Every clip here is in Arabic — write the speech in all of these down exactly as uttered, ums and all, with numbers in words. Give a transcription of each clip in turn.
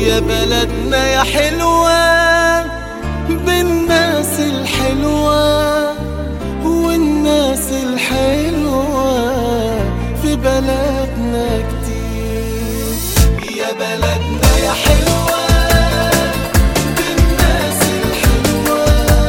يا بلدنا يا حلوة بالناس الحلوة، والناس الحلوة في بلدنا كتير. يا بلدنا يا حلوة بالناس الحلوة،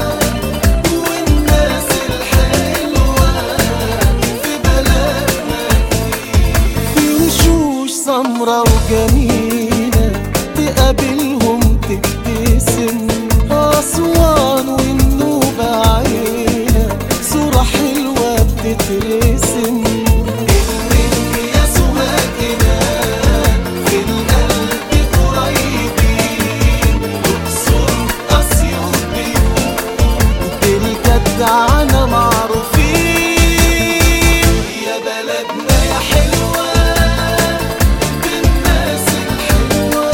والناس الحلوة في بلدنا كتير. في وشوش سمرة وجميلة تقابلهم تبتسم، أسوان والنوبة عيلة صورة حلوة بتترسم. النجم يا سوهاجنا في القلب قريبين، أقصر أسيوط بيوت بالجدعنة معروفين. يا بلدنا يا حلوة بالناس الحلوة،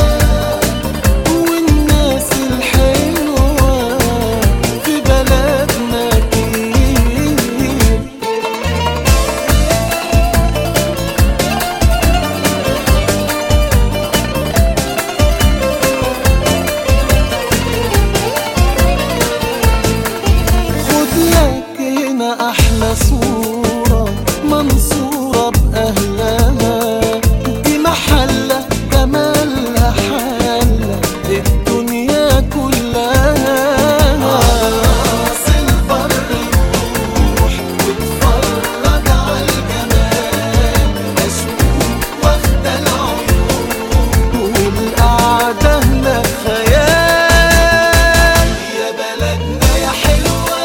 والناس الحلوة في بلدنا كتير. خد لك هنا أحلى صورة منصورة بأهلها، دي محلة جمالها حالة الدنيا كلها. راس البر روح واتفرج عالجمال، مشموم واخدة العيون والقعدة هناك خيال. يا بلدنا يا حلوة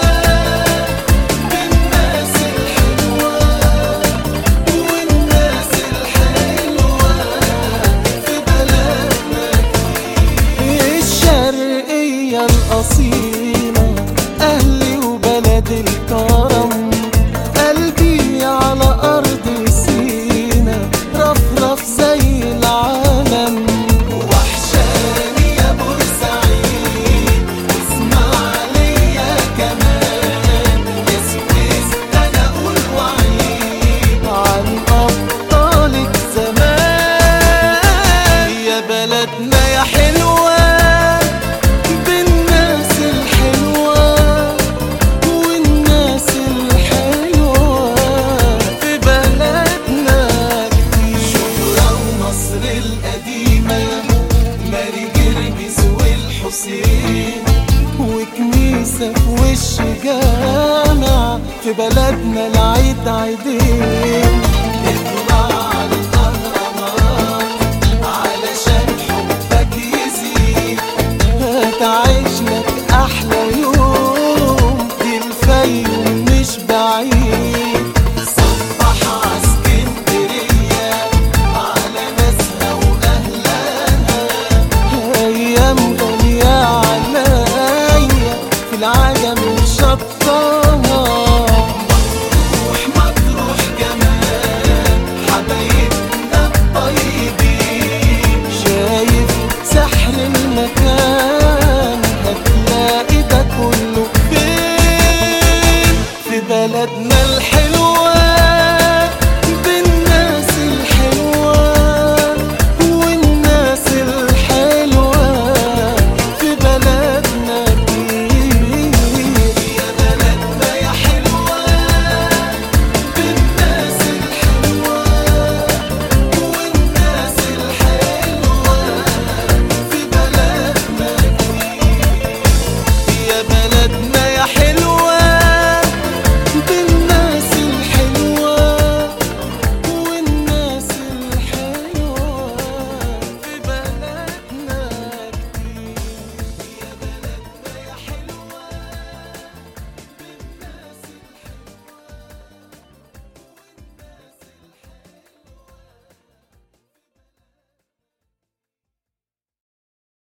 بالناس الحلوة، والناس الحلوة في بلدنا كتير. الشرقية الأصيلة أهلي وبلد الكرم، قلبي على أرض سينا رفرف زي العالم. وحشاني يا بورسعيد واسماعيلية كمان، يا سويس أنا أقول وعيد عن أبطالك زمان. يا بلدنا يا حلوة بالناس الحلوة، والناس الحلوة في بلدنا كتير. شبرا ومصر القديمة، ماري جرجس والحسين، وكنيسة في وش جامع في بلدنا العيد عيدين. اطلع على الأهرامات علشان حبك يزيد، هتعيش لك أحلى يوم، دي الفيوم مش بعيد. صبح عاسكندرية على ناسها وأهلها، أيام غالية عليا في العجم شطها.